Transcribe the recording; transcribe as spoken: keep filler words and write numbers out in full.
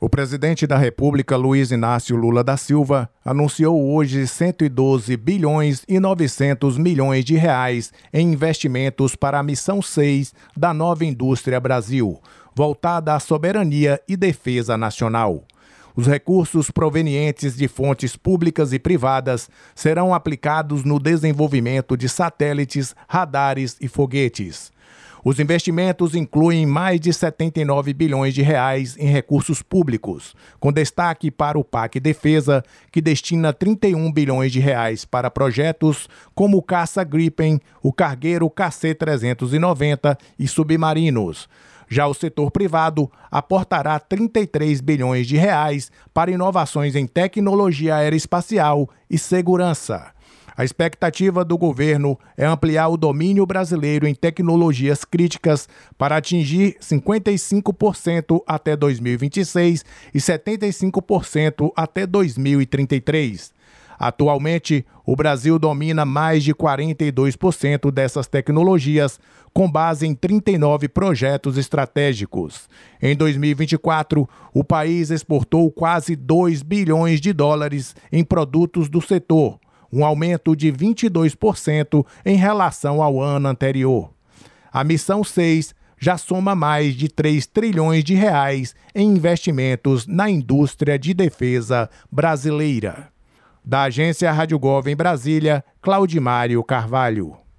O presidente da República, Luiz Inácio Lula da Silva, anunciou hoje cento e doze bilhões e novecentos milhões de reais em investimentos para a Missão seis da Nova Indústria Brasil, voltada à soberania e defesa nacional. Os recursos provenientes de fontes públicas e privadas serão aplicados no desenvolvimento de satélites, radares e foguetes. Os investimentos incluem mais de setenta e nove bilhões de reais em recursos públicos, com destaque para o P A C Defesa, que destina trinta e um bilhões de reais para projetos como o Caça Gripen, o cargueiro K C trezentos e noventa e submarinos. Já o setor privado aportará trinta e três bilhões de reais para inovações em tecnologia aeroespacial e segurança. A expectativa do governo é ampliar o domínio brasileiro em tecnologias críticas para atingir cinquenta e cinco por cento até dois mil e vinte e seis e setenta e cinco por cento até dois mil e trinta e três. Atualmente, o Brasil domina mais de quarenta e dois por cento dessas tecnologias, com base em trinta e nove projetos estratégicos. Em dois mil e vinte e quatro, o país exportou quase dois bilhões de dólares em produtos do setor, um aumento de vinte e dois por cento em relação ao ano anterior. A Missão seis já soma mais de três trilhões de reais em investimentos na indústria de defesa brasileira. Da agência Rádio Gov em Brasília, Claudimário Carvalho.